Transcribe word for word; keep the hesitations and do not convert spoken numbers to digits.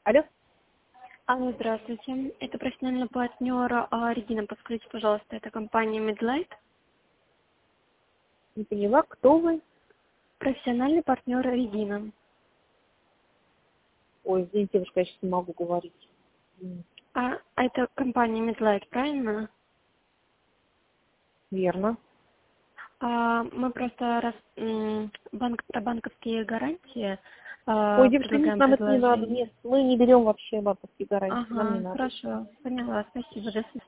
Алло? Алло, здравствуйте. Это профессиональный партнер а, Регина. Подскажите, пожалуйста, это компания Медлайт. Не поняла, кто вы? Профессиональный партнер Регина. Ой, извините, девушка, я сейчас не могу говорить. А это компания Медлайт, правильно? Верно. А, мы просто раз, м, банк, про банковские гарантии а, Ой, девушка, нет, предлагаем нам это не надо. предложение. Нет, мы не берем вообще банковские гарантии. Нам не Ага, надо. хорошо, поняла, спасибо, до свидания.